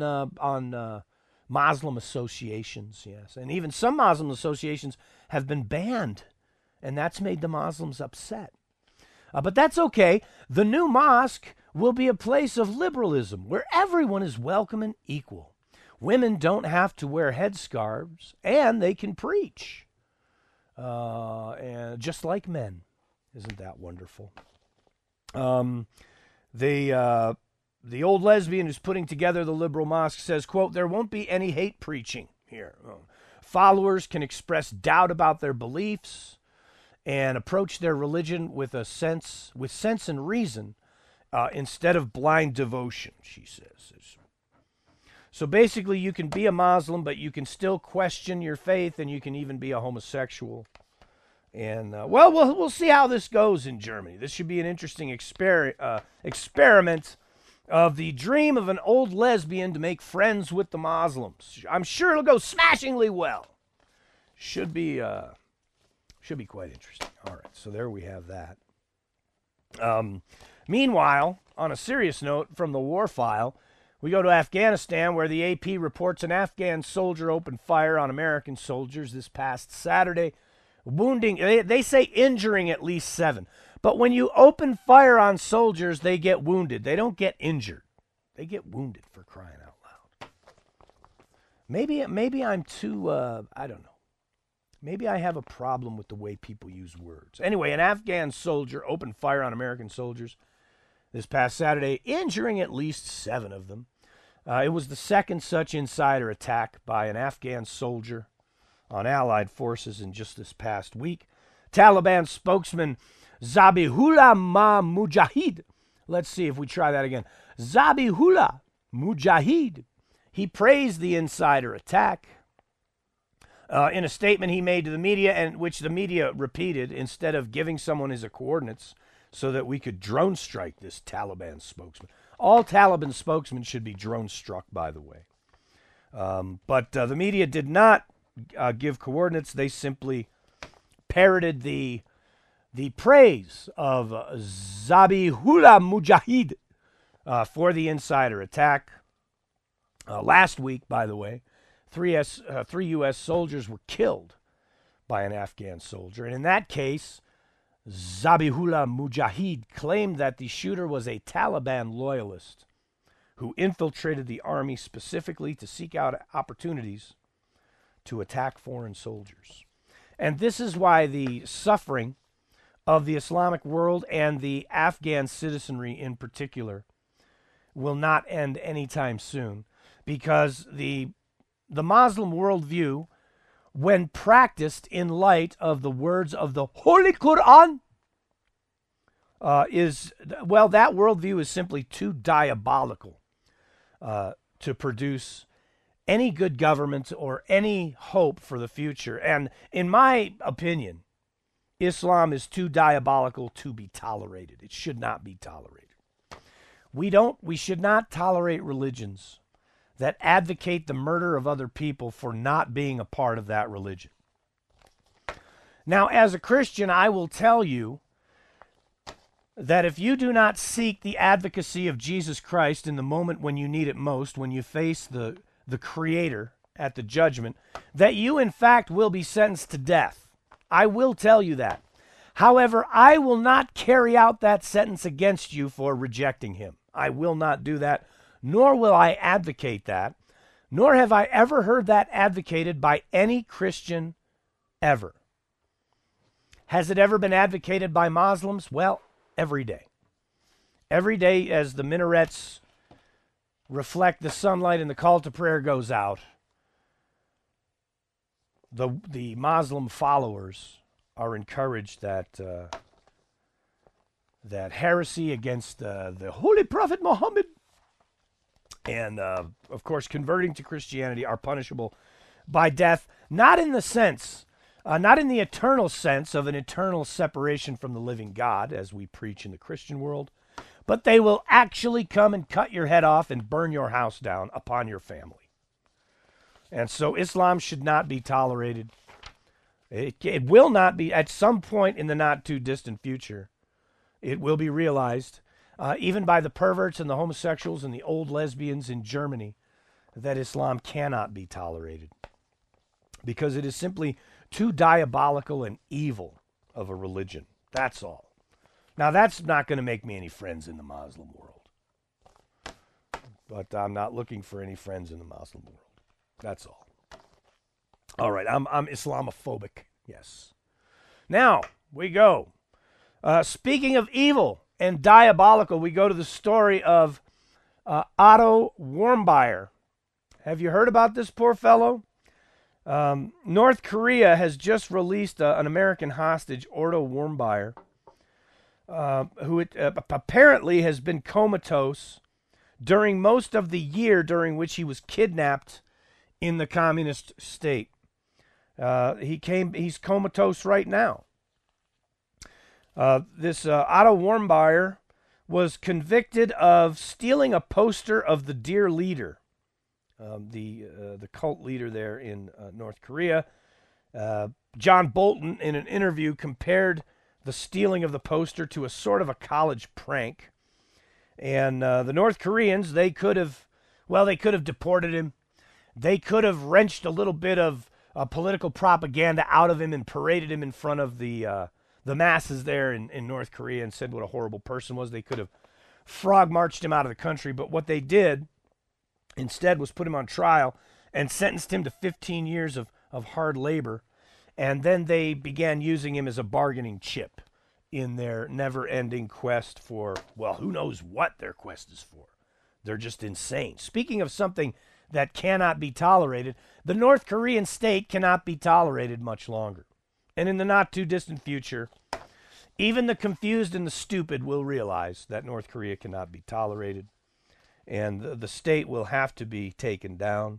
S1: Muslim associations, yes. And even some Muslim associations have been banned, and that's made the Muslims upset. But that's okay. The new mosque will be a place of liberalism where everyone is welcome and equal. Women don't have to wear headscarves, and they can preach, and just like men. Isn't that wonderful? The old lesbian who's putting together the liberal mosque says, quote, "There won't be any hate preaching here. Followers can express doubt about their beliefs and approach their religion with sense and reason instead of blind devotion," she says. So basically, you can be a Muslim, but you can still question your faith, and you can even be a homosexual. And, well, we'll see how this goes in Germany. This should be an interesting experiment of the dream of an old lesbian to make friends with the Muslims. I'm sure it'll go smashingly well. Should be quite interesting. All right, so there we have that. Meanwhile, on a serious note from the war file, we go to Afghanistan, where the AP reports an Afghan soldier opened fire on American soldiers this past Saturday, wounding, they say injuring at least 7. But when you open fire on soldiers, they get wounded. They don't get injured. They get wounded, for crying out loud. Maybe I'm too, I don't know. Maybe I have a problem with the way people use words. Anyway, an Afghan soldier opened fire on American soldiers this past Saturday, injuring at least 7 of them. It was the second such insider attack by an Afghan soldier on Allied forces in just this past week. Taliban spokesman Zabihullah Mujahid. Let's see if we try that again. Zabihullah Mujahid. He praised the insider attack in a statement he made to the media, and which the media repeated instead of giving someone his coordinates so that we could drone strike this Taliban spokesman. All Taliban spokesmen should be drone struck, by the way. But the media did not give coordinates. They simply parroted the praise of Zabihullah Mujahid for the insider attack. Last week, by the way, 3 U.S. soldiers were killed by an Afghan soldier. And in that case, Zabihullah Mujahid claimed that the shooter was a Taliban loyalist who infiltrated the army specifically to seek out opportunities to attack foreign soldiers. And this is why the suffering of the Islamic world and the Afghan citizenry in particular will not end anytime soon, because the Muslim worldview, when practiced in light of the words of the Holy Quran, that worldview is simply too diabolical to produce any good government or any hope for the future. And in my opinion, Islam is too diabolical to be tolerated. It should not be tolerated. We should not tolerate religions that advocate the murder of other people for not being a part of that religion. Now, as a Christian, I will tell you that if you do not seek the advocacy of Jesus Christ in the moment when you need it most, when you face the Creator at the judgment, that you in fact will be sentenced to death. I will tell you that. However, I will not carry out that sentence against you for rejecting him. I will not do that, nor will I advocate that, nor have I ever heard that advocated by any Christian ever. Has it ever been advocated by Muslims? Well, every day. Every day as the minarets reflect the sunlight and the call to prayer goes out, the Muslim followers are encouraged that heresy against the Holy Prophet Muhammad and, of course, converting to Christianity are punishable by death, not in the sense, not in the eternal sense of an eternal separation from the living God, as we preach in the Christian world, but they will actually come and cut your head off and burn your house down upon your family. And so Islam should not be tolerated. It will not be, at some point in the not too distant future, it will be realized, even by the perverts and the homosexuals and the old lesbians in Germany, that Islam cannot be tolerated because it is simply too diabolical and evil of a religion. That's all. Now, that's not going to make me any friends in the Muslim world. But I'm not looking for any friends in the Muslim world. That's all. All right, I'm Islamophobic, yes. Now, we go. Speaking of evil and diabolical, we go to the story of Otto Warmbier. Have you heard about this poor fellow? North Korea has just released an American hostage, Otto Warmbier, who apparently has been comatose during most of the year during which he was kidnapped in the communist state. He's comatose right now. This Otto Warmbier was convicted of stealing a poster of the Dear Leader, the cult leader there in North Korea. John Bolton, in an interview, compared the stealing of the poster to a sort of a college prank. And the North Koreans, they could have deported him. They could have wrenched a little bit of political propaganda out of him and paraded him in front of the masses there in North Korea and said what a horrible person was. They could have frog marched him out of the country. But what they did instead was put him on trial and sentenced him to 15 years of hard labor. And then they began using him as a bargaining chip in their never-ending quest for, well, who knows what their quest is for. They're just insane. Speaking of something that cannot be tolerated, the North Korean state cannot be tolerated much longer. And in the not-too-distant future, even the confused and the stupid will realize that North Korea cannot be tolerated, and the state will have to be taken down.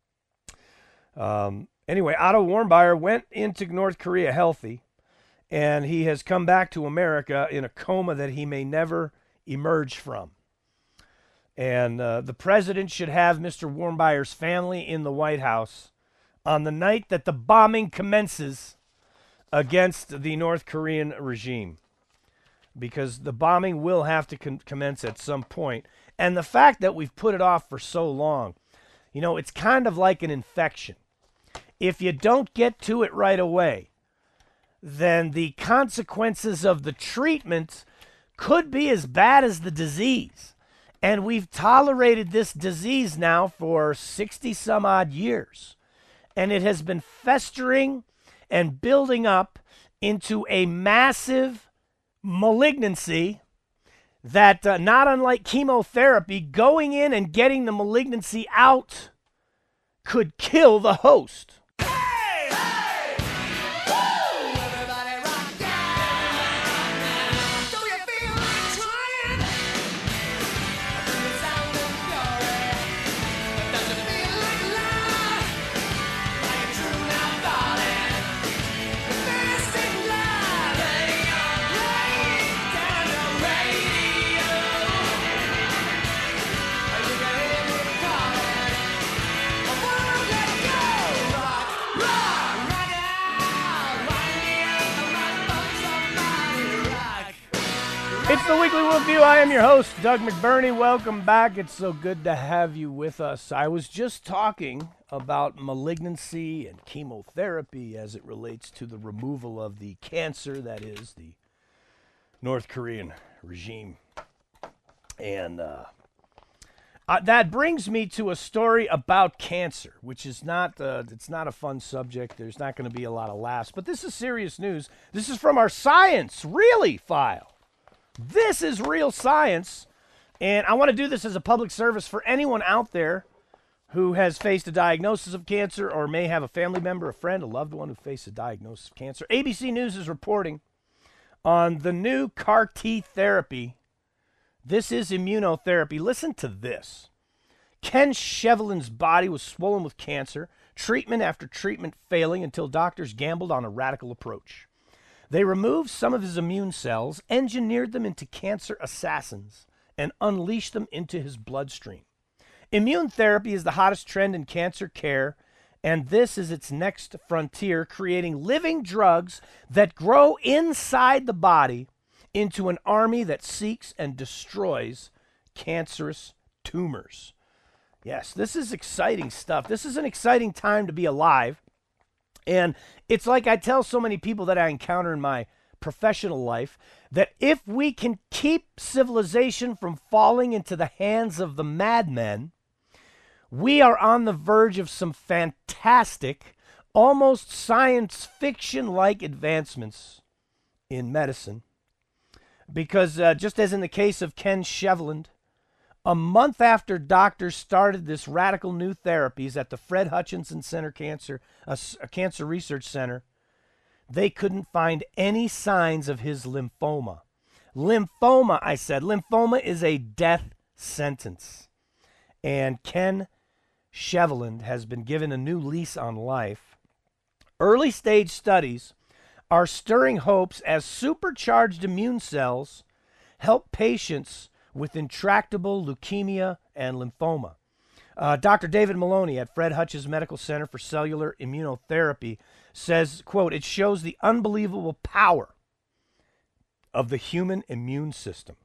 S1: Anyway, Otto Warmbier went into North Korea healthy, and he has come back to America in a coma that he may never emerge from. And the president should have Mr. Warmbier's family in the White House on the night that the bombing commences against the North Korean regime, because the bombing will have to commence at some point. And the fact that we've put it off for so long, you know, it's kind of like an infection. If you don't get to it right away, then the consequences of the treatment could be as bad as the disease. And we've tolerated this disease now for 60 some odd years. And it has been festering and building up into a massive malignancy that, not unlike chemotherapy, going in and getting the malignancy out could kill the host. It's the Weekly Worldview. I am your host, Doug McBurney. Welcome back. It's so good to have you with us. I was just talking about malignancy and chemotherapy as it relates to the removal of the cancer that is the North Korean regime. And that brings me to a story about cancer, which is not, it's not a fun subject. There's not going to be a lot of laughs, but this is serious news. This is from our Science Really file. This is real science, and I want to do this as a public service for anyone out there who has faced a diagnosis of cancer or may have a family member, a friend, a loved one who faced a diagnosis of cancer. ABC News is reporting on the new CAR T therapy. This is immunotherapy. Listen to this. Ken Shevlin's body was swollen with cancer, treatment after treatment failing until doctors gambled on a radical approach. They removed some of his immune cells, engineered them into cancer assassins, and unleashed them into his bloodstream. Immune therapy is the hottest trend in cancer care, and this is its next frontier, creating living drugs that grow inside the body into an army that seeks and destroys cancerous tumors. Yes, this is exciting stuff. This is an exciting time to be alive. And it's like I tell so many people that I encounter in my professional life that if we can keep civilization from falling into the hands of the madmen, we are on the verge of some fantastic, almost science fiction-like advancements in medicine. Because just as in the case of Ken Shevlin, a month after doctors started this radical new therapies at the Fred Hutchinson Center Cancer Research Center, they couldn't find any signs of his lymphoma. Lymphoma, I said. Lymphoma is a death sentence. And Ken Shevlin has been given a new lease on life. Early stage studies are stirring hopes as supercharged immune cells help patients with intractable leukemia and lymphoma. Dr. David Maloney at Fred Hutch's Medical Center for Cellular Immunotherapy says, quote, "It shows the unbelievable power of the human immune system."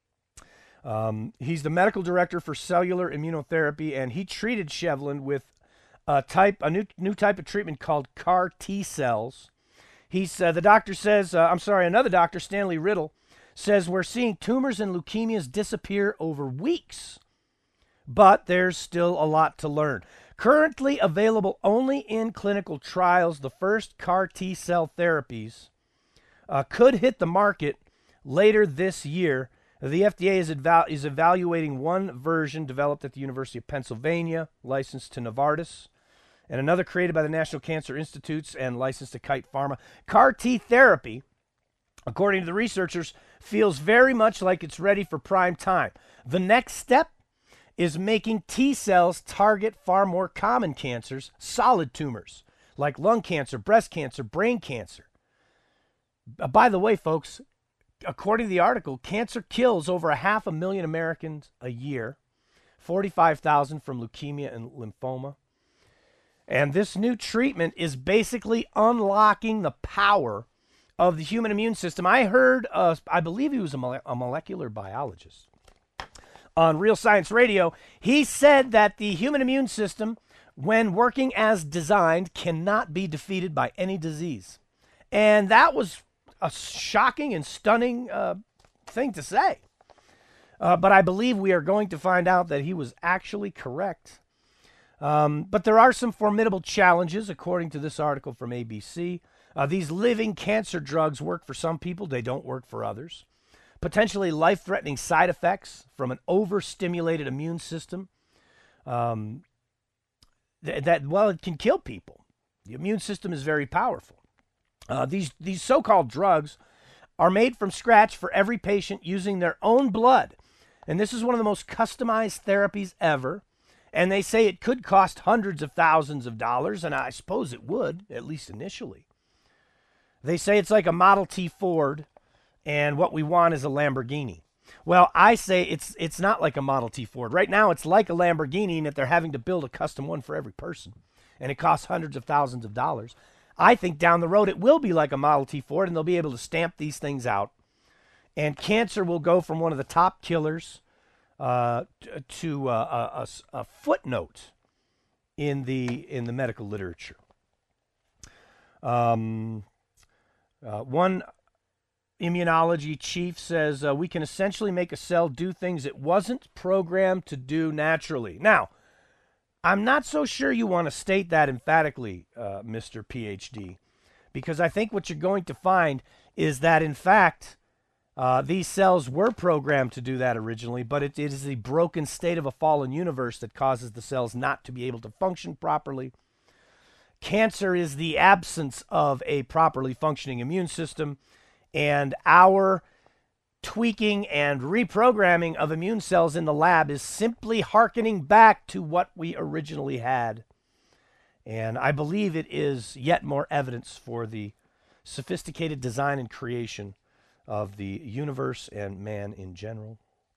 S1: He's the medical director for cellular immunotherapy, and he treated Shevlin with a new type of treatment called CAR T cells. Another doctor, Stanley Riddle, says we're seeing tumors and leukemias disappear over weeks, but there's still a lot to learn. Currently available only in clinical trials, the first CAR T cell therapies could hit the market later this year. The FDA is evaluating one version developed at the University of Pennsylvania, licensed to Novartis, and another created by the National Cancer Institutes and licensed to Kite Pharma. CAR T therapy, according to the researchers, feels very much like it's ready for prime time. The next step is making T cells target far more common cancers, solid tumors, like lung cancer, breast cancer, brain cancer. By the way, folks, according to the article, cancer kills over 500,000 Americans a year, 45,000 from leukemia and lymphoma. And this new treatment is basically unlocking the power of the human immune system. I heard, I believe he was a molecular biologist on Real Science Radio. He said that the human immune system, when working as designed, cannot be defeated by any disease. And that was a shocking and stunning thing to say. But I believe we are going to find out that he was actually correct. But there are some formidable challenges, according to this article from ABC. These living cancer drugs work for some people. They don't work for others. Potentially life-threatening side effects from an overstimulated immune system. It can kill people. The immune system is very powerful. These so-called drugs are made from scratch for every patient using their own blood. And this is one of the most customized therapies ever. And they say it could cost hundreds of thousands of dollars, and I suppose it would, at least initially. They say it's like a Model T Ford, and what we want is a Lamborghini. Well, I say it's not like a Model T Ford. Right now, it's like a Lamborghini in that they're having to build a custom one for every person, and it costs hundreds of thousands of dollars. I think down the road it will be like a Model T Ford, and they'll be able to stamp these things out, and cancer will go from one of the top killers to a footnote in the medical literature. One immunology chief says we can essentially make a cell do things it wasn't programmed to do naturally. Now, I'm not so sure you want to state that emphatically, Mr. PhD, because I think what you're going to find is that, in fact, these cells were programmed to do that originally, but it is the broken state of a fallen universe that causes the cells not to be able to function properly. Cancer is the absence of a properly functioning immune system, and our tweaking and reprogramming of immune cells in the lab is simply hearkening back to what we originally had. And I believe it is yet more evidence for the sophisticated design and creation of the universe and man in general.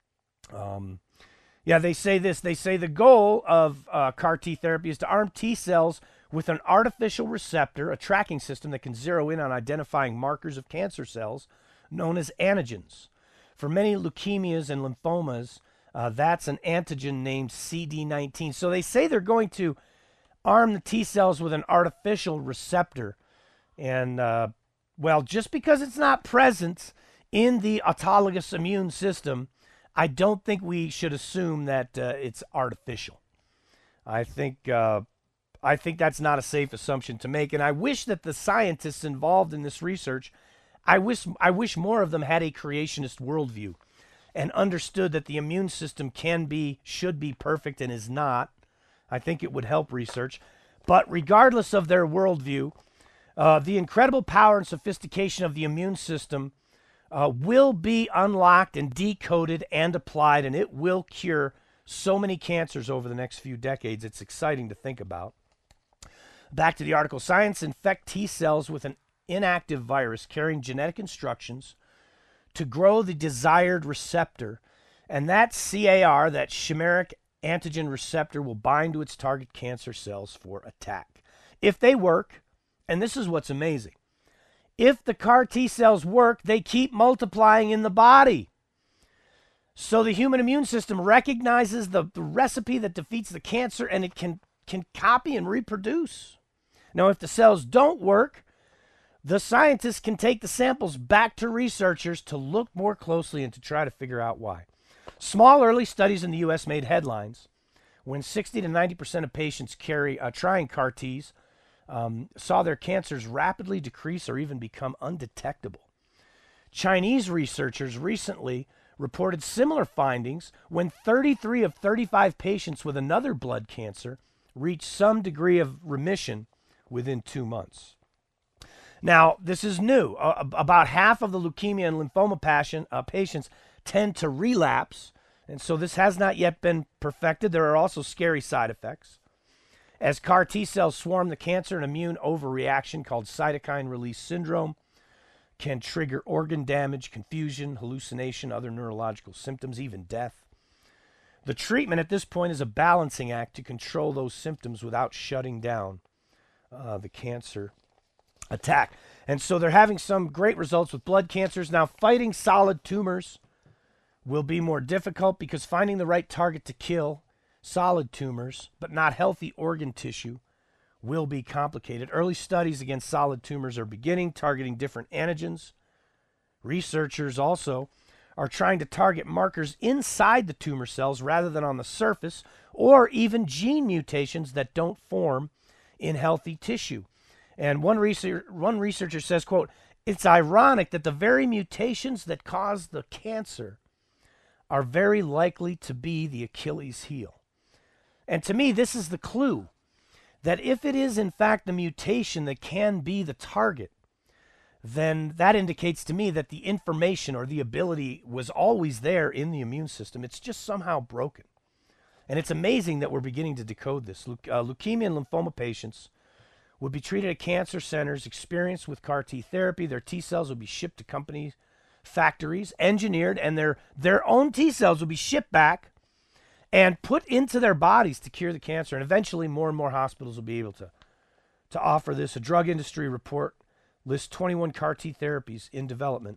S1: They say this. They say the goal of CAR T therapy is to arm T cells with an artificial receptor, a tracking system that can zero in on identifying markers of cancer cells known as antigens. For many leukemias and lymphomas, that's an antigen named CD19. So they say they're going to arm the T cells with an artificial receptor. And, just because it's not present in the autologous immune system, I don't think we should assume that it's artificial. I think that's not a safe assumption to make, and I wish that the scientists involved in this research, I wish more of them had a creationist worldview and understood that the immune system should be perfect and is not. I think it would help research. But regardless of their worldview, the incredible power and sophistication of the immune system will be unlocked and decoded and applied, and it will cure so many cancers over the next few decades. It's exciting to think about. Back to the article. Science infect T cells with an inactive virus carrying genetic instructions to grow the desired receptor, and that CAR, that chimeric antigen receptor, will bind to its target cancer cells for attack. If they work, and this is what's amazing, if the CAR T cells work, they keep multiplying in the body. So the human immune system recognizes the recipe that defeats the cancer, and it can copy and reproduce. Now, if the cells don't work, the scientists can take the samples back to researchers to look more closely and to try to figure out why. Small early studies in the U.S. made headlines when 60 to 90% of patients trying CAR Ts saw their cancers rapidly decrease or even become undetectable. Chinese researchers recently reported similar findings when 33 of 35 patients with another blood cancer reached some degree of remission within 2 months. Now, this is new. About half of the leukemia and lymphoma patients tend to relapse, and so this has not yet been perfected. There are also scary side effects. As CAR T cells swarm, the cancer and immune overreaction called cytokine release syndrome can trigger organ damage, confusion, hallucination, other neurological symptoms, even death. The treatment at this point is a balancing act to control those symptoms without shutting down the cancer attack. And so they're having some great results with blood cancers. Now, fighting solid tumors will be more difficult because finding the right target to kill solid tumors, but not healthy organ tissue, will be complicated. Early studies against solid tumors are beginning, targeting different antigens. Researchers also are trying to target markers inside the tumor cells rather than on the surface, or even gene mutations that don't form in healthy tissue. And one researcher says, quote, "It's ironic that the very mutations that cause the cancer are very likely to be the Achilles heel." And to me, this is the clue that if it is in fact the mutation that can be the target, then that indicates to me that the information or the ability was always there in the immune system. It's just somehow broken. And it's amazing that we're beginning to decode this. Leukemia and lymphoma patients would be treated at cancer centers experienced with CAR T therapy. Their T cells would be shipped to companies, factories, engineered, and their own T cells would be shipped back and put into their bodies to cure the cancer. And eventually more and more hospitals will be able to offer this. A drug industry report lists 21 CAR T therapies in development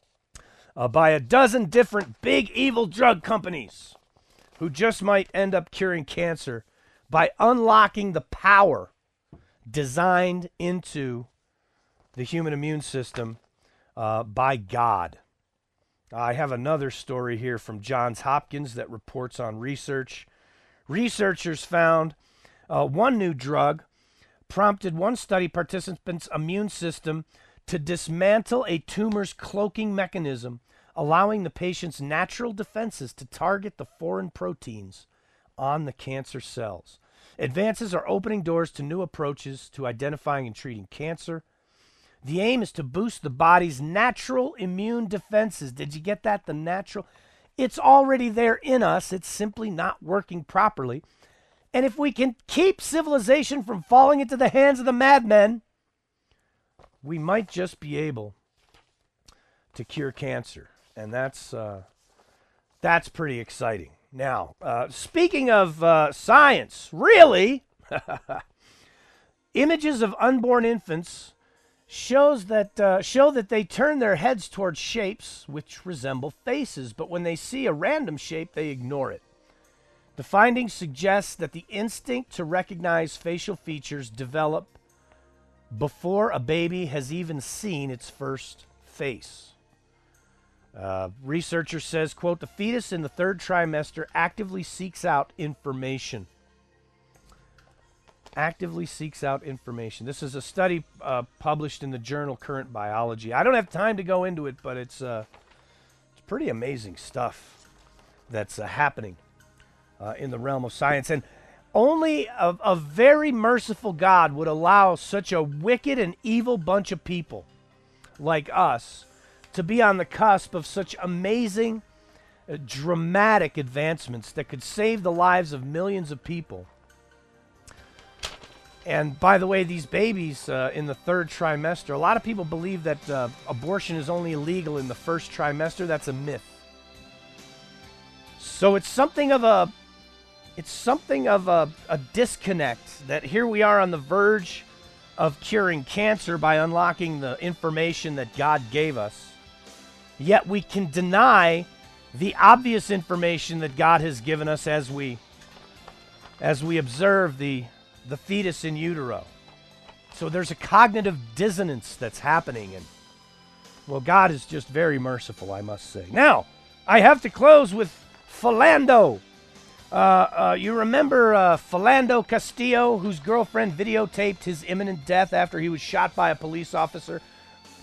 S1: by a dozen different big evil drug companies who just might end up curing cancer by unlocking the power designed into the human immune system by God. I have another story here from Johns Hopkins that reports on research. Researchers found one new drug prompted one study participant's immune system to dismantle a tumor's cloaking mechanism, allowing the patient's natural defenses to target the foreign proteins on the cancer cells. Advances are opening doors to new approaches to identifying and treating cancer. The aim is to boost the body's natural immune defenses. Did you get that? The natural. It's already there in us. It's simply not working properly. And if we can keep civilization from falling into the hands of the madmen, we might just be able to cure cancer. And that's pretty exciting. Now, speaking of science, really, images of unborn infants show that they turn their heads towards shapes which resemble faces, but when they see a random shape, they ignore it. The findings suggest that the instinct to recognize facial features develop before a baby has even seen its first face. Researcher says, quote, "The fetus in the third trimester actively seeks out information." Actively seeks out information. This is a study published in the journal Current Biology. I don't have time to go into it, but it's pretty amazing stuff that's happening in the realm of science. And only a very merciful God would allow such a wicked and evil bunch of people like us to be on the cusp of such amazing, dramatic advancements that could save the lives of millions of people. And by the way, these babies in the third trimester, a lot of people believe that abortion is only illegal in the first trimester. That's a myth. So it's something of a disconnect that here we are on the verge of curing cancer by unlocking the information that God gave us. Yet we can deny the obvious information that God has given us as we observe the fetus in utero. So there's a cognitive dissonance that's happening, and well, God is just very merciful, I must say. Now, I have to close with Philando. You remember Philando Castillo, whose girlfriend videotaped his imminent death after he was shot by a police officer?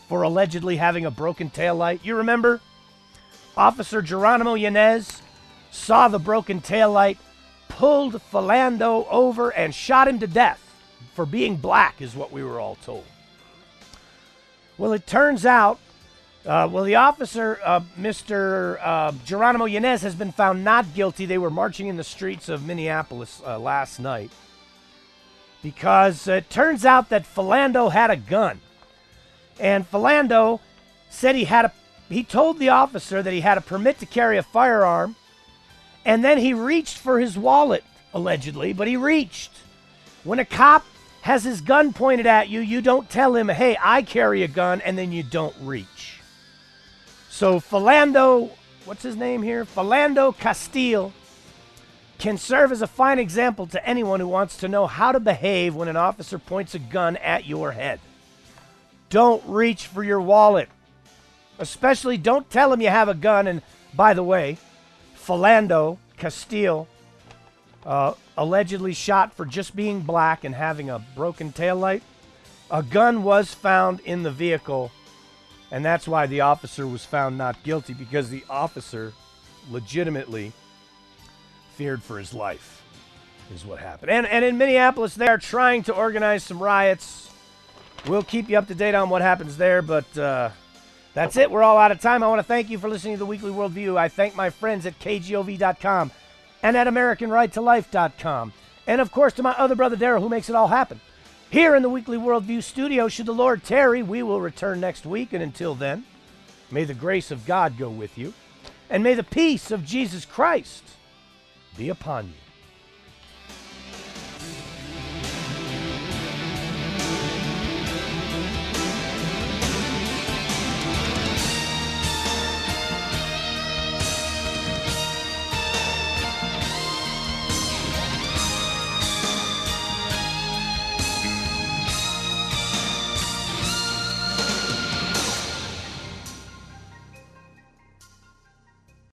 S1: for allegedly having a broken taillight. You remember? Officer Geronimo Yanez saw the broken taillight, pulled Philando over, and shot him to death for being black, is what we were all told. Well, it turns out, the officer, Mr. Geronimo Yanez, has been found not guilty. They were marching in the streets of Minneapolis last night because it turns out that Philando had a gun. And Philando said he told the officer that he had a permit to carry a firearm, and then he reached for his wallet, allegedly, but he reached. When a cop has his gun pointed at you, you don't tell him, hey, I carry a gun, and then you don't reach. So Philando, what's his name here? Philando Castile can serve as a fine example to anyone who wants to know how to behave when an officer points a gun at your head. Don't reach for your wallet. Especially don't tell him you have a gun. And by the way, Philando Castile, allegedly shot for just being black and having a broken taillight. A gun was found in the vehicle, and that's why the officer was found not guilty, because the officer legitimately feared for his life, is what happened. And in Minneapolis, they are trying to organize some riots. We'll keep you up to date on what happens there, but that's it. We're all out of time. I want to thank you for listening to the Weekly Worldview. I thank my friends at KGOV.com and at AmericanRightToLife.com. And, of course, to my other brother, Daryl, who makes it all happen. Here in the Weekly Worldview studio, should the Lord tarry, we will return next week. And until then, may the grace of God go with you, and may the peace of Jesus Christ be upon you.